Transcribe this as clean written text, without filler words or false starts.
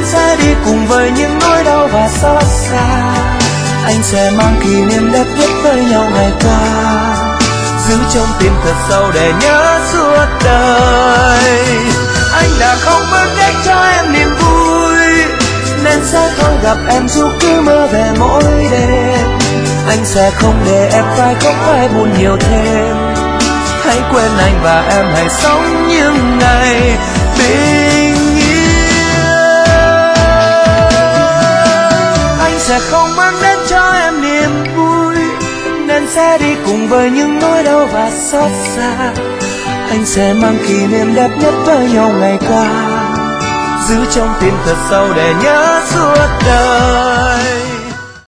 sẽ đi cùng với những nỗi đau và xót xa. Anh sẽ mang kỷ niệm đẹp nhất với nhau ngày qua, giữ trong tim thật sâu để nhớ suốt đời. Anh đã không mang đến cho em niềm vui, nên sẽ không gặp em dù cứ mơ về mỗi đêm. Anh sẽ không để em phải khóc phải buồn nhiều thêm. Hãy quên anh và em hãy sống những ngày bình yên. Anh sẽ không mang đến cho em niềm vui, nên sẽ đi cùng với những nỗi đau và xót xa. Anh sẽ mang kỷ niệm đẹp nhất với nhau ngày qua, giữ trong tim thật sâu để nhớ suốt đời.